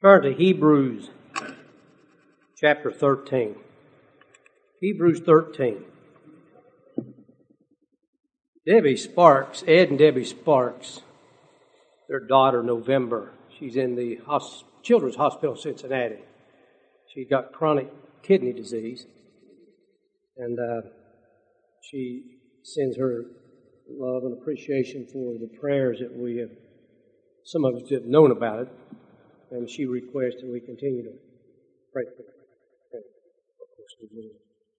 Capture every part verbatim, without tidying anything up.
Turn to Hebrews chapter thirteen. Hebrews thirteen. Debbie Sparks, Ed and Debbie Sparks, their daughter November, she's in the hos- Children's Hospital, Cincinnati. She got chronic kidney disease, and uh, she sends her love and appreciation for the prayers that we have, some of us have known about it, and she requests that we continue to pray for her. Of course we will.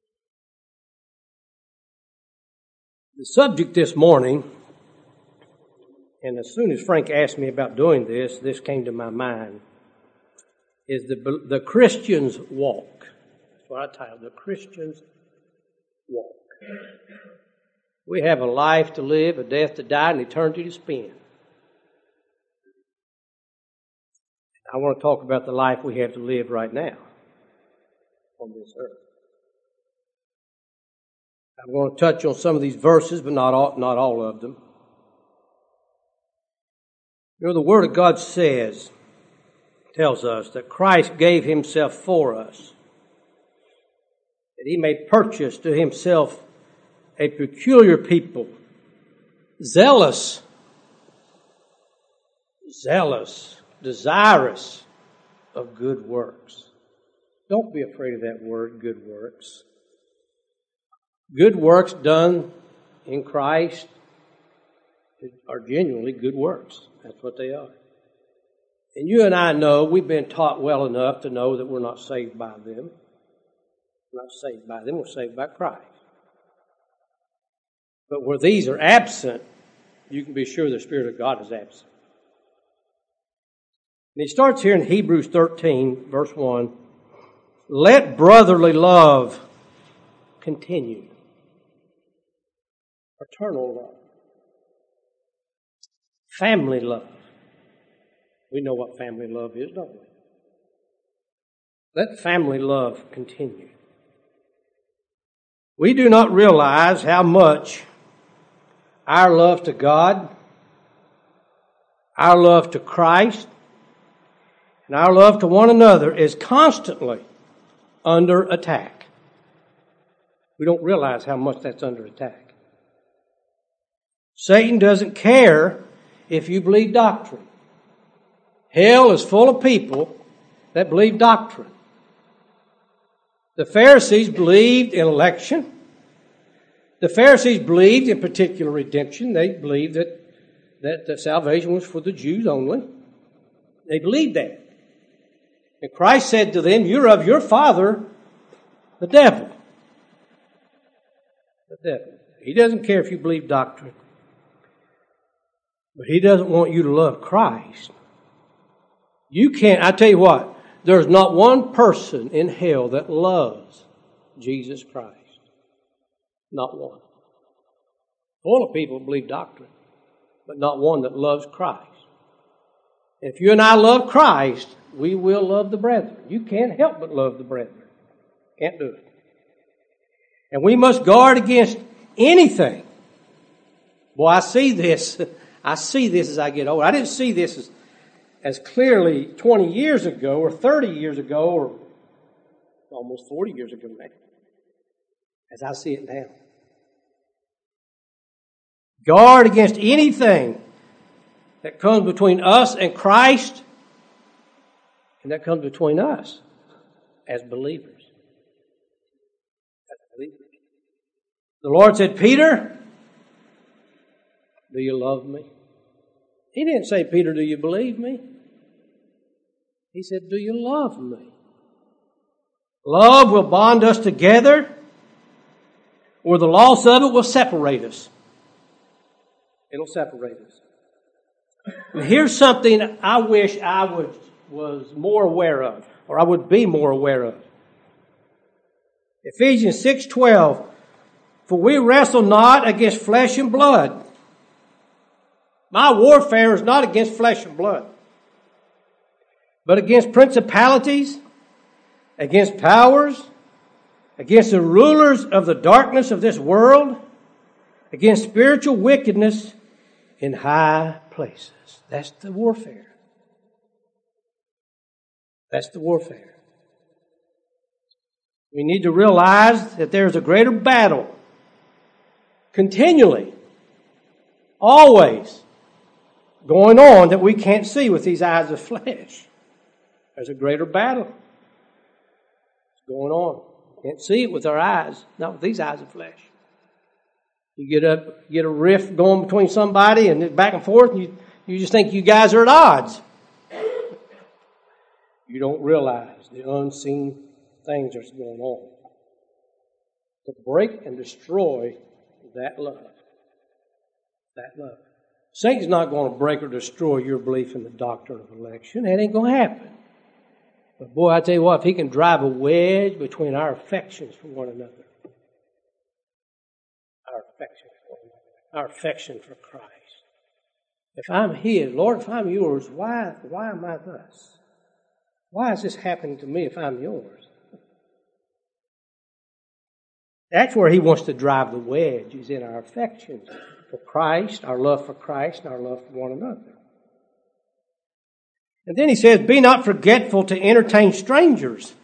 The subject this morning, and as soon as Frank asked me about doing this, this came to my mind, is the, the Christian's walk. That's what I titled, The Christian's Walk. We have a life to live, a death to die, and eternity to spend. I want to talk about the life we have to live right now on this earth. I'm going to touch on some of these verses, but not all, not all of them. You know, the Word of God says, tells us that Christ gave Himself for us, that He may purchase to Himself a peculiar people, zealous, zealous, desirous of good works. Don't be afraid of that word, good works. Good works done in Christ are genuinely good works. That's what they are. And you and I know, we've been taught well enough to know that we're not saved by them. We're not saved by them, we're saved by Christ. But where these are absent, you can be sure the Spirit of God is absent. And he starts here in Hebrews thirteen, verse one. Let brotherly love continue. Fraternal love. Family love. We know what family love is, don't we? Let family love continue. We do not realize how much our love to God, our love to Christ, and our love to one another is constantly under attack. We don't realize how much that's under attack. Satan doesn't care if you believe doctrine. Hell is full of people that believe doctrine. The Pharisees believed in election. The Pharisees believed in particular redemption. They believed that, that, that salvation was for the Jews only. They believed that. And Christ said to them, you're of your father, the devil. The devil. He doesn't care if you believe doctrine. But He doesn't want you to love Christ. You can't, I tell you what, there's not one person in hell that loves Jesus Christ. Not one. Full of people believe doctrine, but not one that loves Christ. If you and I love Christ, we will love the brethren. You can't help but love the brethren. Can't do it. And we must guard against anything. Boy, I see this. I see this as I get older. I didn't see this as, as clearly twenty years ago or thirty years ago or almost forty years ago now as I see it now. Guard against anything that comes between us and Christ, and that comes between us as believers. As believers. The Lord said, Peter, do you love me? He didn't say, Peter, do you believe me? He said, do you love me? Love will bond us together, or the loss of it will separate us. It'll separate us. And here's something I wish I was, was more aware of, or I would be more aware of. Ephesians six twelve, for we wrestle not against flesh and blood. My warfare is not against flesh and blood, but against principalities, against powers, against the rulers of the darkness of this world, against spiritual wickedness in high places. That's the warfare. That's the warfare. We need to realize that there's a greater battle continually, always going on that we can't see with these eyes of flesh. There's a greater battle going on. Can't see it with our eyes, not with these eyes of flesh. You get up, get a rift going between somebody and it's back and forth, and you, you just think you guys are at odds. You don't realize the unseen things that's going on. To break and destroy that love. That love. Satan's not going to break or destroy your belief in the doctrine of election. That ain't going to happen. But boy, I tell you what, if he can drive a wedge between our affections for one another, our affection for one another, our affection for Christ. If I'm his, Lord, if I'm yours, why, why am I thus? Why is this happening to me if I'm yours? That's where he wants to drive the wedge, is in our affections for Christ, our love for Christ, and our love for one another. And then he says, be not forgetful to entertain strangers,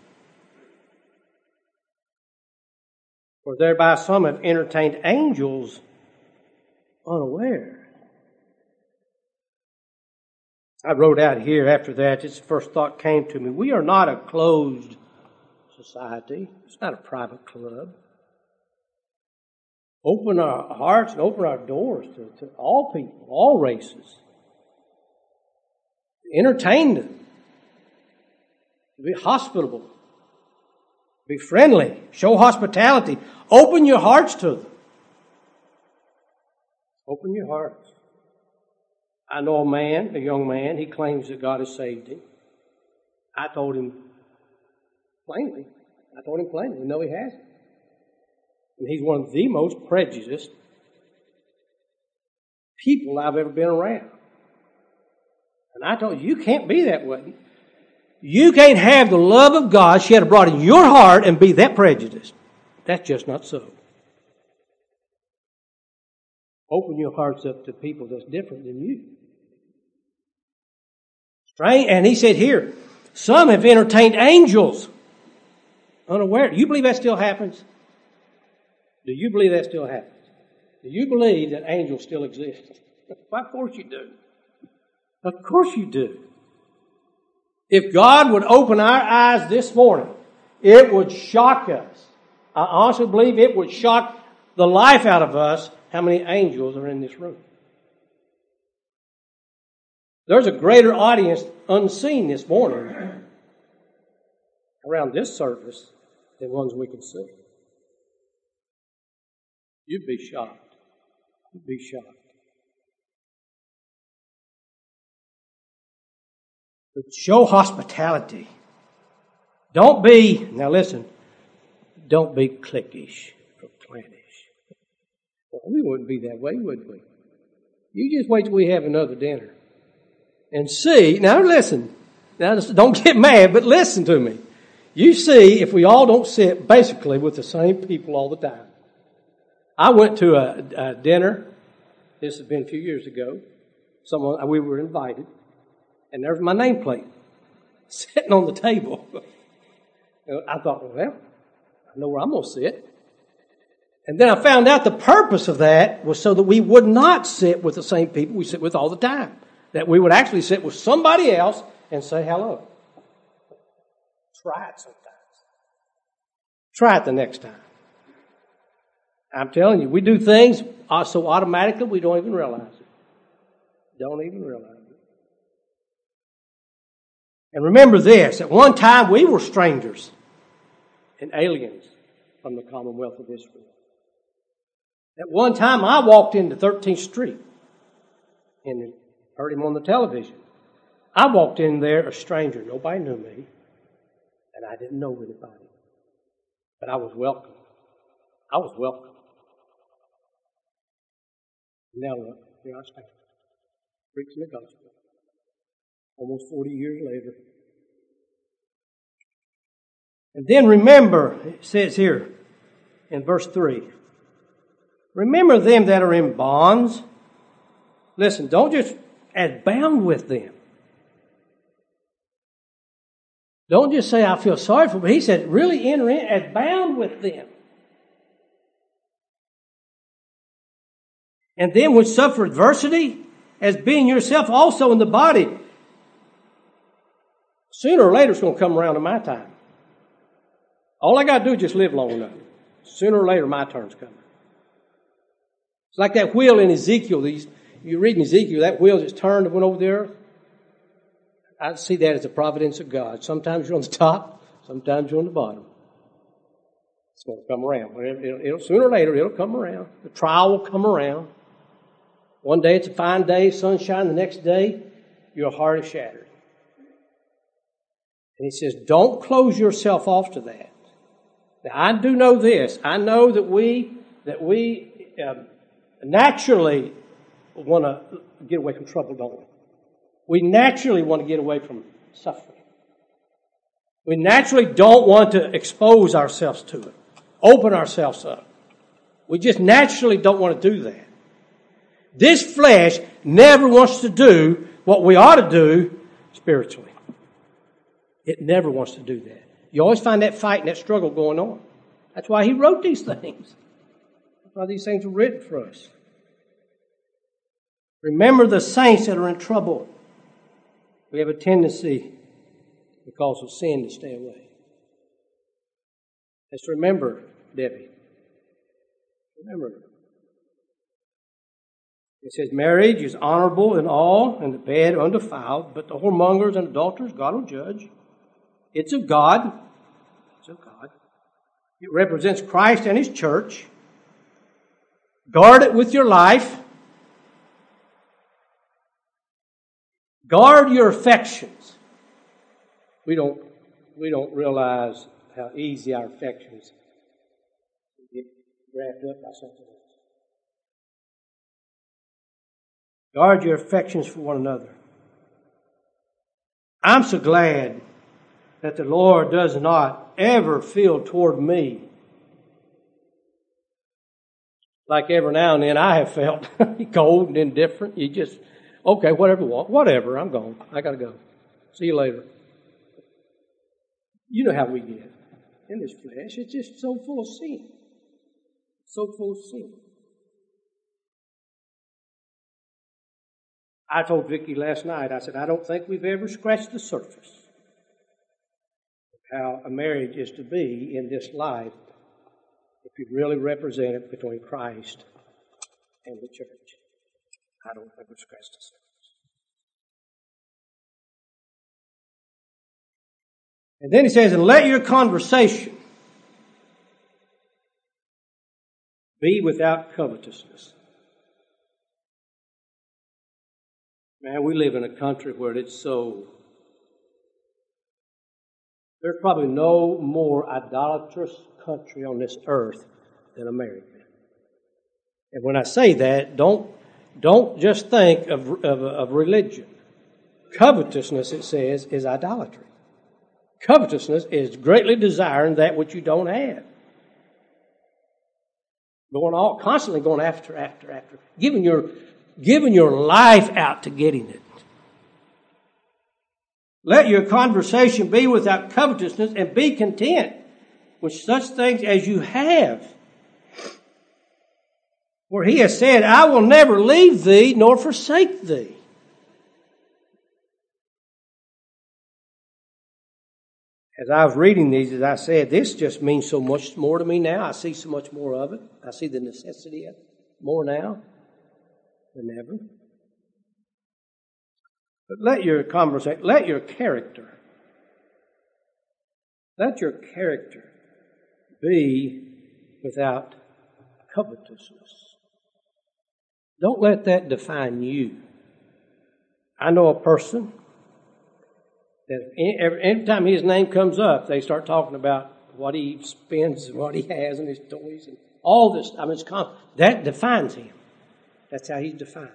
for thereby some have entertained angels unaware. I wrote out here after that, this first thought came to me. We are not a closed society. It's not a private club. Open our hearts and open our doors to, to all people, all races. Entertain them. Be hospitable. Be friendly. Show hospitality. Open your hearts to them. Open your hearts. I know a man, a young man, he claims that God has saved him. I told him plainly. I told him plainly, no, he hasn't. And he's one of the most prejudiced people I've ever been around. And I told you, you can't be that way. You can't have the love of God shed abroad in your heart and be that prejudiced. That's just not so. Open your hearts up to people that's different than you. Strange. And he said here, some have entertained angels unaware. Do you believe that still happens? Do you believe that still happens? Do you believe that angels still exist? Well, of course you do. Of course you do. If God would open our eyes this morning, it would shock us. I honestly believe it would shock the life out of us how many angels are in this room. There's a greater audience unseen this morning around this service than ones we can see. You'd be shocked. You'd be shocked. But show hospitality. Don't be, now listen, don't be cliquish or clannish. Well, we wouldn't be that way, would we? You just wait till we have another dinner. And see, now listen, now don't get mad, but listen to me. You see, if we all don't sit basically with the same people all the time. I went to a, a dinner, this has been a few years ago. Someone, we were invited. And there's my nameplate sitting on the table. I thought, well, I know where I'm going to sit. And then I found out the purpose of that was so that we would not sit with the same people we sit with all the time. That we would actually sit with somebody else and say hello. Try it sometimes. Try it the next time. I'm telling you, we do things so automatically we don't even realize it. Don't even realize it. And remember this, at one time we were strangers and aliens from the Commonwealth of Israel. At one time I walked into thirteenth Street and heard him on the television. I walked in there a stranger. Nobody knew me. And I didn't know anybody. But I was welcome. I was welcome. Now look, here I stand, preaching the gospel. Almost forty years later. And then remember, it says here in verse three, remember them that are in bonds. Listen, don't just as bound with them. Don't just say, I feel sorry for them. He said, really enter in as bound with them. And then when suffer adversity, as being yourself also in the body, sooner or later it's going to come around to my time. All I got to do is just live long enough. Sooner or later my turn's coming. It's like that wheel in Ezekiel. These, you read in Ezekiel, that wheel just turned and went over the earth. I see that as the providence of God. Sometimes you're on the top, sometimes you're on the bottom. It's going to come around. It'll, it'll, sooner or later, it'll come around. The trial will come around. One day it's a fine day, sunshine. The next day, your heart is shattered. And he says, don't close yourself off to that. Now, I do know this. I know that we that we um, naturally want to get away from trouble, don't we? We naturally want to get away from suffering. We naturally don't want to expose ourselves to it, open ourselves up. We just naturally don't want to do that. This flesh never wants to do what we ought to do spiritually. It never wants to do that. You always find that fight and that struggle going on. That's why he wrote these things. That's why these things were written for us. Remember the saints that are in trouble. We have a tendency, because of sin, to stay away. Let's remember, Debbie. Remember. It says, marriage is honorable in all, and the bed undefiled, but the whoremongers and adulterers, God will judge. It's of God. It's of God. It represents Christ and His church. Guard it with your life. Guard your affections. We don't, we don't realize how easy our affections get wrapped up by something else. Guard your affections for one another. I'm so glad that the Lord does not ever feel toward me like every now and then I have felt cold and indifferent. You just, okay, whatever, whatever, I'm gone. I got to go. See you later. You know how we get in this flesh. It's just so full of sin. So full of sin. I told Vicki last night, I said, I don't think we've ever scratched the surface of how a marriage is to be in this life if you really represent it between Christ and the church. I don't think we've scratched the surface. And then he says, and let your conversation be without covetousness. Man, we live in a country where it's so... There's probably no more idolatrous country on this earth than America. And when I say that, don't don't just think of, of, of religion. Covetousness, it says, is idolatry. Covetousness is greatly desiring that which you don't have. Going all, constantly going after, after, after. Giving your... Giving your life out to getting it. Let your conversation be without covetousness, and be content with such things as you have. For he has said, I will never leave thee nor forsake thee. As I was reading these, as I said, this just means so much more to me now. I see so much more of it. I see the necessity of it more now than ever. But let your conversation, let your character, let your character be without covetousness. Don't let that define you. I know a person that every, every time his name comes up, they start talking about what he spends and what he has and his toys and all this. I mean, it's con- that defines him. That's how he's defined.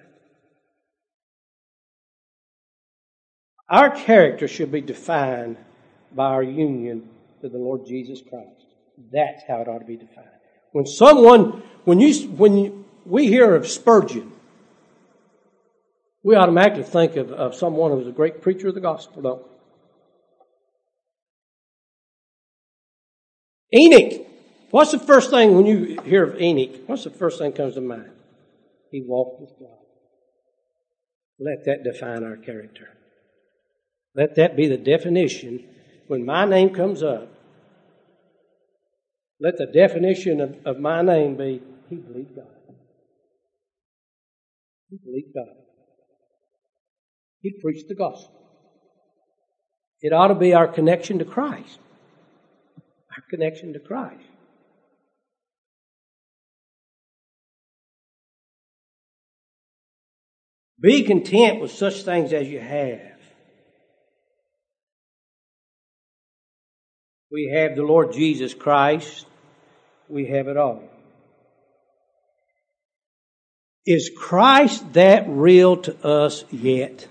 Our character should be defined by our union to the Lord Jesus Christ. That's how it ought to be defined. When someone, when you, when you, we hear of Spurgeon, we automatically think of, of someone who was a great preacher of the gospel, don't we? Enoch. What's the first thing when you hear of Enoch? What's the first thing that comes to mind? He walked with God. Let that define our character. Let that be the definition. When my name comes up, let the definition of, of my name be, he believed God. He believed God. He preached the gospel. It ought to be our connection to Christ. Our connection to Christ. Be content with such things as you have. We have the Lord Jesus Christ. We have it all. Is Christ that real to us yet?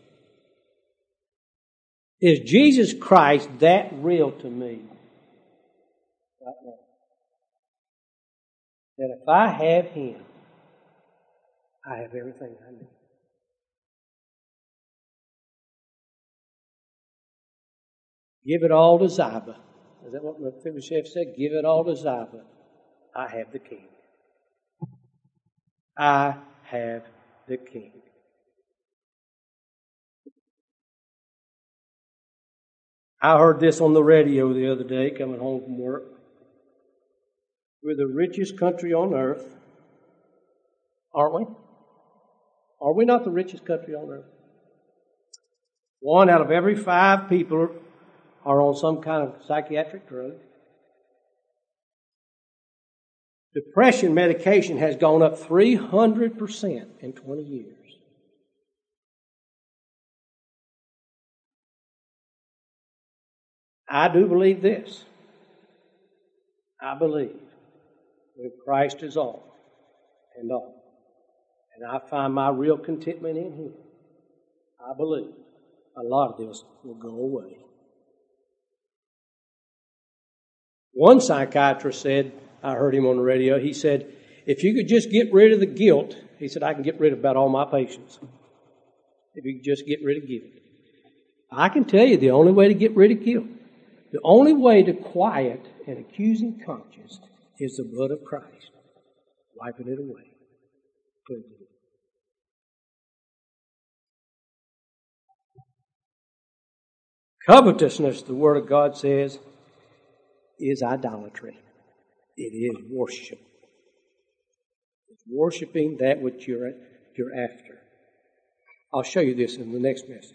Is Jesus Christ that real to me? Right now. That if I have Him, I have everything I need. Give it all to Ziba. Is that what Mephibosheth said? Give it all to Ziba. I have the King. I have the King. I heard this on the radio the other day coming home from work. We're the richest country on earth, aren't we? Are we not the richest country on earth? One out of every five people are on some kind of psychiatric drug. Depression medication has gone up three hundred percent in twenty years. I do believe this. I believe that Christ is all and all. And I find my real contentment in Him. I believe a lot of this will go away. One psychiatrist said, I heard him on the radio, he said, if you could just get rid of the guilt, he said, I can get rid of about all my patients. If you could just get rid of guilt. I can tell you the only way to get rid of guilt, the only way to quiet an accusing conscience is the blood of Christ, wiping it away, cleansing it. Covetousness, the Word of God says, is idolatry. It is worship. It's worshiping that which you're, you're after. I'll show you this in the next message.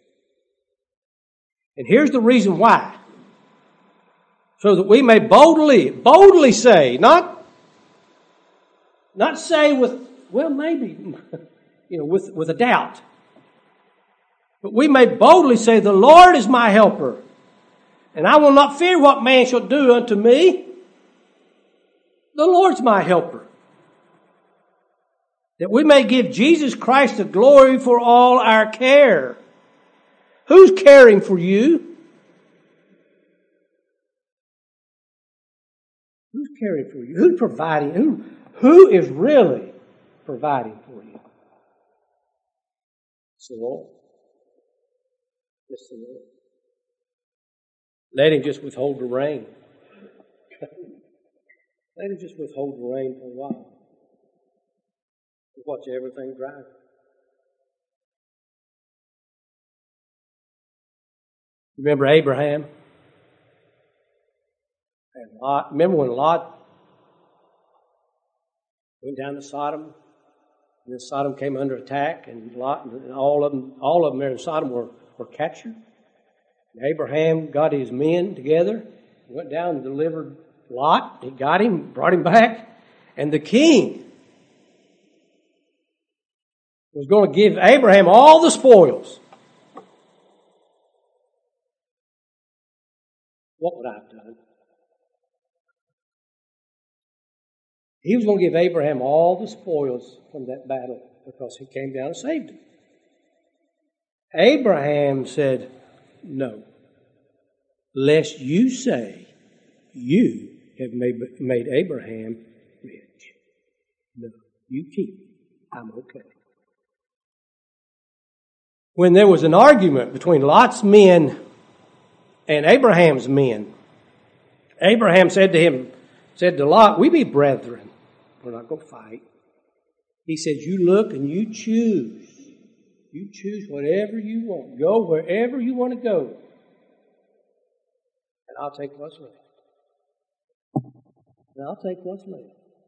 And here's the reason why. So that we may boldly, boldly say, not, not say with, well, maybe, you know, with, with a doubt. But we may boldly say, the Lord is my helper, and I will not fear what man shall do unto me. The Lord's my helper. That we may give Jesus Christ the glory for all our care. Who's caring for you? Who's caring for you? Who's providing? Who, who is really providing for you? It's the Lord. It's the Lord. Let Him just withhold the rain. Let Him just withhold the rain for a while. Watch everything dry. Remember Abraham? And Lot. Remember when Lot went down to Sodom? And then Sodom came under attack, and Lot and all of them, all of them there in Sodom were, were captured. And Abraham got his men together, went down and delivered Lot. He got him, brought him back, and the king was going to give Abraham all the spoils. What would I have done? He was going to give Abraham all the spoils from that battle because he came down and saved him. Abraham said, no, lest you say you have made, made Abraham rich. No, you keep it. I'm okay. When there was an argument between Lot's men and Abraham's men, Abraham said to him, said to Lot, we be brethren. We're not going to fight. He says, you look and you choose. You choose whatever you want. Go wherever you want to go. And I'll take what's left. And I'll take what's left.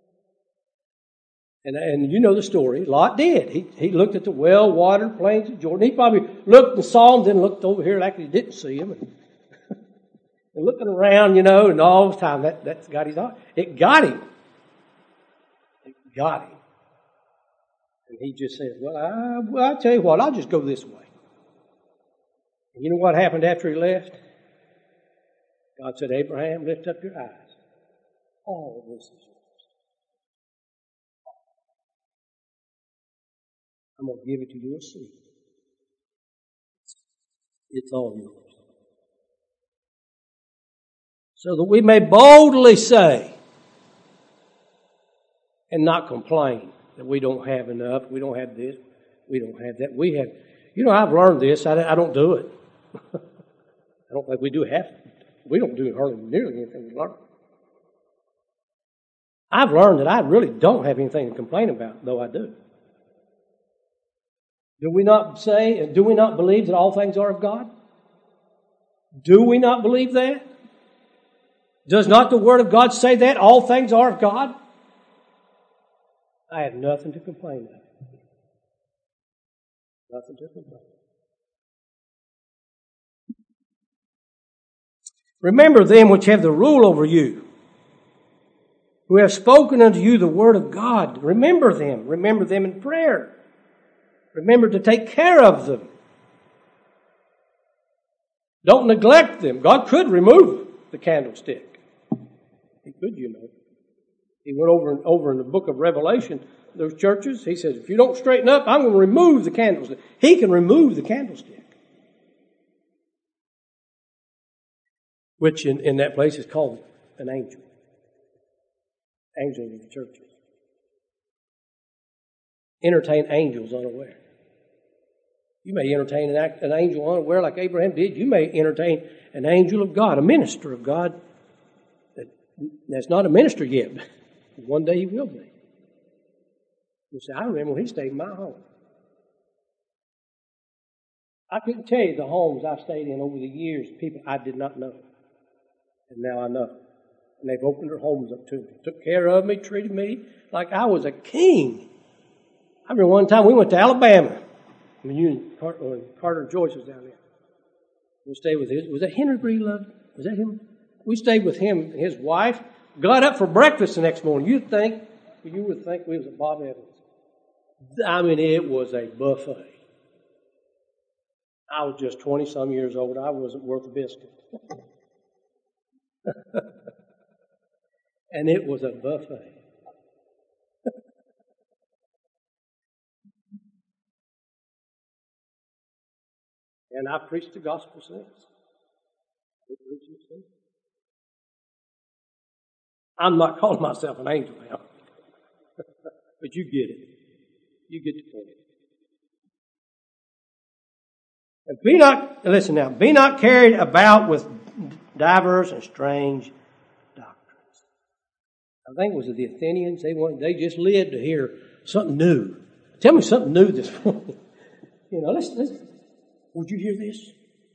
And, and you know the story. Lot did. He, he looked at the well-watered plains of Jordan. He probably looked and saw him, then looked over here like he didn't see him. And, and looking around, you know, and all the time, that, that's got his eye. It got him. It got him. And he just said, well, I, well, I'll tell you what, I'll just go this way. And you know what happened after he left? God said, Abraham, lift up your eyes. All of this is yours. I'm going to give it to you a seed. It's all yours. So that we may boldly say and not complain that we don't have enough, we don't have this, we don't have that. We have, you know, I've learned this. I, I don't do it. I don't think we do half. We don't do hardly nearly anything we learn. I've learned that I really don't have anything to complain about, though I do. Do we not say, and do we not believe that all things are of God? Do we not believe that? Does not the Word of God say that? All things are of God? I have nothing to complain of. Nothing to complain of. Remember them which have the rule over you, who have spoken unto you the Word of God. Remember them. Remember them in prayer. Remember to take care of them. Don't neglect them. God could remove the candlestick. He could, you know. He went over and over in the book of Revelation, those churches. He says, if you don't straighten up, I'm going to remove the candlestick. He can remove the candlestick. Which in, in that place is called an angel. Angel of the churches. Entertain angels unaware. You may entertain an, act, an angel unaware like Abraham did. You may entertain an angel of God, a minister of God that, that's not a minister yet. One day he will be. You say, I remember when he stayed in my home. I couldn't tell you the homes I've stayed in over the years, people I did not know. And now I know. And they've opened their homes up to me. Took care of me, treated me like I was a king. I remember one time we went to Alabama. I mean, you and Carter, Carter and Joyce was down there. We stayed with his, was that Henry Breedlove? Was that him? We stayed with him and his wife. Got up for breakfast the next morning. You'd think, you would think we was at Bob Evans. I mean, it was a buffet. I was just twenty-some years old. I wasn't worth a biscuit. And it was a buffet. And I've preached the gospel since. I'm not calling myself an angel now. But you get it. You get the point. And be not, listen now, be not carried about with divers and strange doctrines. I think it was the Athenians. They wanted, they just lived to hear something new. Tell me something new this morning. You know, let's, let's, would you hear this?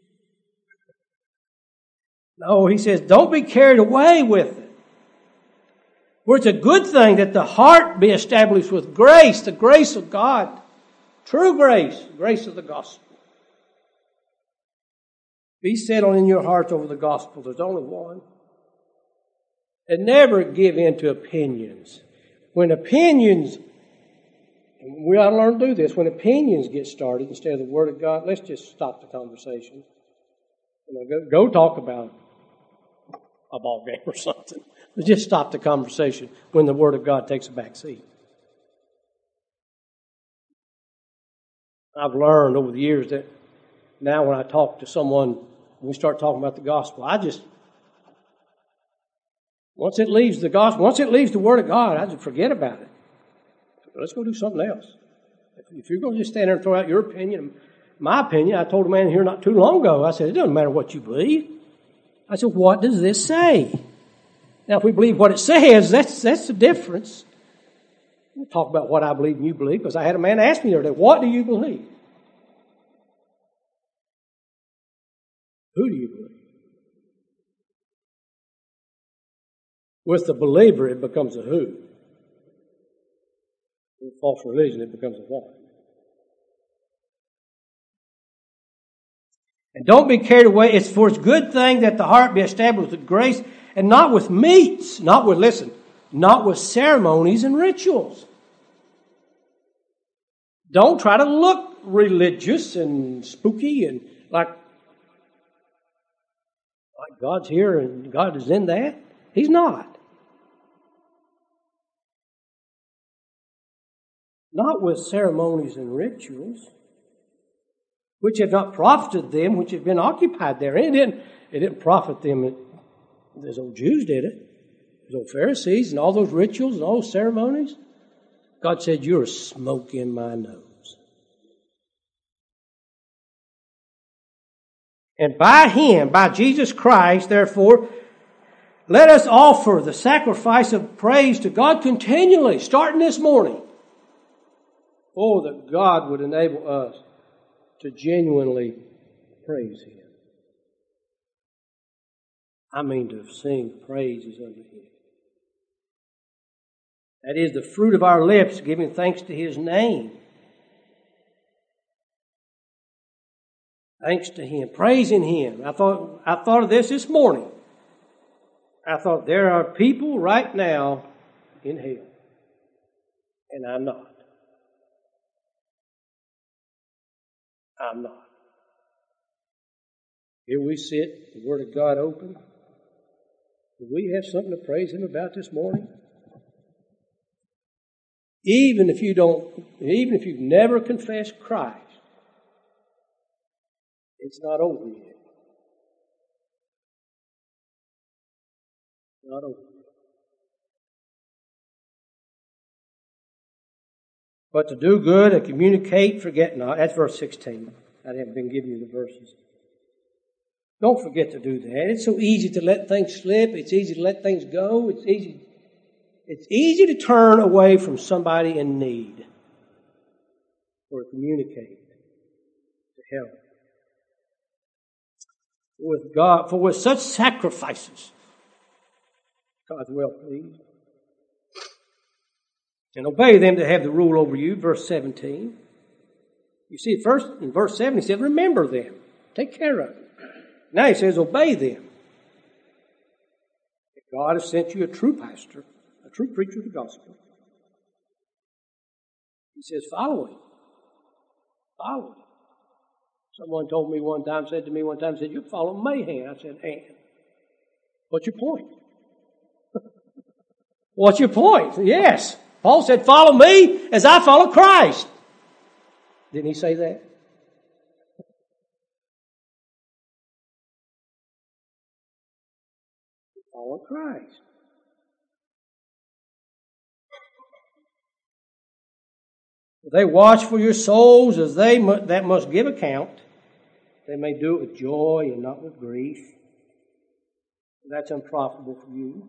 No, he says, don't be carried away with it. For it's a good thing that the heart be established with grace, the grace of God. True grace, grace of the gospel. Be settled in your hearts over the gospel. There's only one. And never give in to opinions. When opinions, we ought to learn to do this, when opinions get started instead of the Word of God, let's just stop the conversation. You know, go, go talk about a ball game or something. Just stop the conversation when the Word of God takes a back seat. I've learned over the years that now when I talk to someone, we start talking about the gospel, I just, once it leaves the gospel, once it leaves the Word of God, I just forget about it. Let's go do something else. If you're going to just stand there and throw out your opinion, my opinion, I told a man here not too long ago, I said, it doesn't matter what you believe. I said, what does this say? Now, if we believe what it says, that's that's the difference. We'll talk about what I believe and you believe, because I had a man ask me the other day, what do you believe? Who do you believe? With the believer, it becomes a who. With false religion, it becomes a what. And don't be carried away. It's for its good thing that the heart be established with grace, and not with meats, not with, listen, not with ceremonies and rituals. Don't try to look religious and spooky and like, like God's here and God is in that. He's not. Not with ceremonies and rituals, which have not profited them, which have been occupied therein. It didn't, it didn't profit them. Those old Jews did it. Those old Pharisees and all those rituals and all those ceremonies. God said, you're a smoke in my nose. And by Him, by Jesus Christ, therefore, let us offer the sacrifice of praise to God continually, starting this morning. Oh, that God would enable us to genuinely praise Him. I mean to sing praises unto Him. That is the fruit of our lips, giving thanks to His name. Thanks to Him, praising Him. I thought I thought of this this morning. I thought there are people right now in hell, and I'm not. I'm not. Here we sit, the Word of God open. Do we have something to praise Him about this morning? Even if you don't, even if you've never confessed Christ, it's not over yet. Not over yet. But to do good and communicate, forget not. That's verse sixteen. I haven't been giving you the verses. Don't forget to do that. It's so easy to let things slip. It's easy to let things go. It's easy. It's easy to turn away from somebody in need or to communicate, to help. With God, for with such sacrifices, God's well pleased. And obey them that have the rule over you, verse seventeen. You see, at first, in verse seven, he said, remember them. Take care of them. Now he says, obey them. If God has sent you a true pastor, a true preacher of the gospel, he says, follow him. Follow him. Someone told me one time, said to me one time, said, you follow Mahan. I said, and? What's your point? What's your point? Yes. Paul said, follow me as I follow Christ. Didn't he say that? Follow Christ. They watch for your souls as they mu- that must give account. They may do it with joy and not with grief. That's unprofitable for you.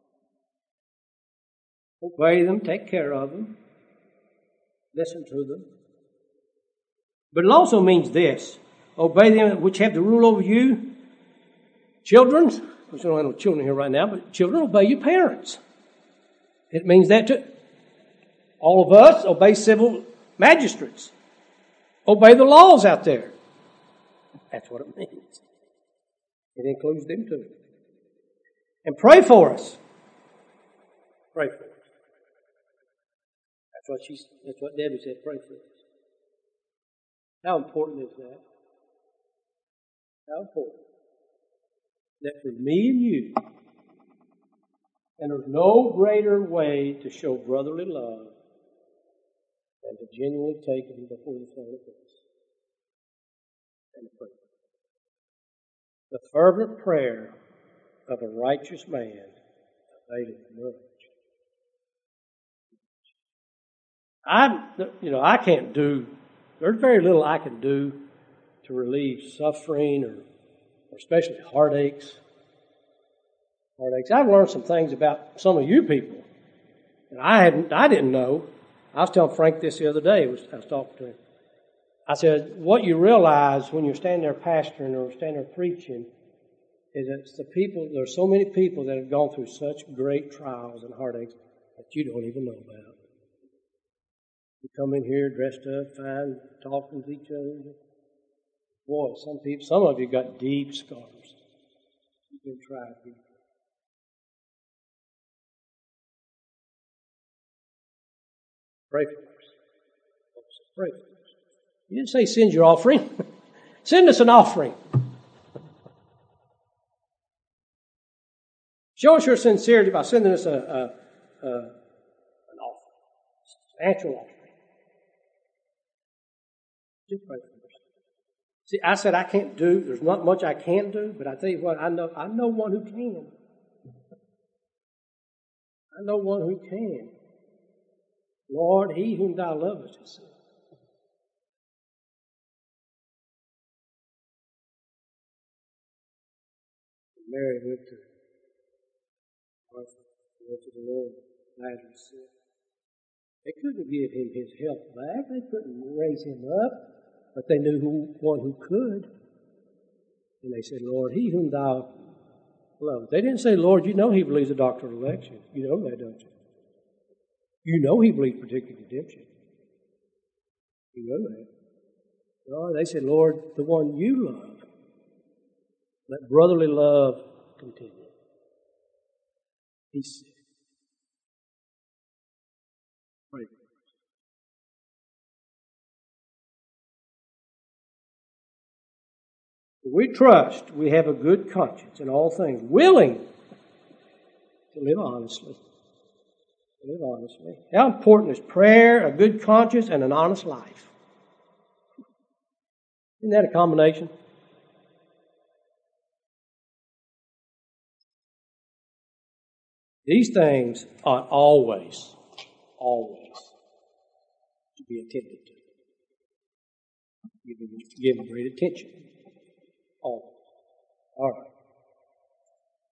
Obey them, take care of them, listen to them. But it also means this: obey them which have the rule over you. Children, we don't have no children here right now, but children, obey your parents. It means that too. All of us obey civil magistrates. Obey the laws out there. That's what it means. It includes them too. And pray for us. Pray for us. That's what she. That's what Debbie said. Pray for us. How important is that? How important that for me and you, and there's no greater way to show brotherly love than to genuinely take him before the throne of grace and pray. The fervent prayer of a righteous man availeth much. I, you know, I can't do. There's very little I can do to relieve suffering or, or especially heartaches heartaches. I've learned some things about some of you people that I hadn't, I didn't know. I was telling Frank this the other day. I was, I was talking to him. I said, what you realize when you're standing there pastoring or standing there preaching is that it's the people, there's so many people that have gone through such great trials and heartaches that you don't even know about. You come in here dressed up, fine, talking with each other. Boy, some people, some of you got deep scars. You've been tried deep. Pray for us. Pray for us. You didn't say send your offering. Send us an offering. Show us your sincerity by sending us a, a, a an offering, substantial offering. Just pray for us. See, I said I can't do. There's not much I can do, but I tell you what, I know. I know one who can. I know one who can. Lord, he whom thou lovest, he said. Mary went to Martha, went to the Lord, Lazarus said. They couldn't give him his health back. They couldn't raise him up, but they knew who, one who could. And they said, Lord, he whom thou lovest. They didn't say, Lord, you know he believes the doctrine of election. You know that, don't you? You know he believes particular redemption. You know that. No, they said, Lord, the one you love. Let brotherly love continue. He said, pray for us. We trust we have a good conscience in all things, willing to live honestly. To live honestly. How important is prayer, a good conscience, and an honest life? Isn't that a combination? These things ought always, always to be attended to. Give them, give them great attention. Always. All right.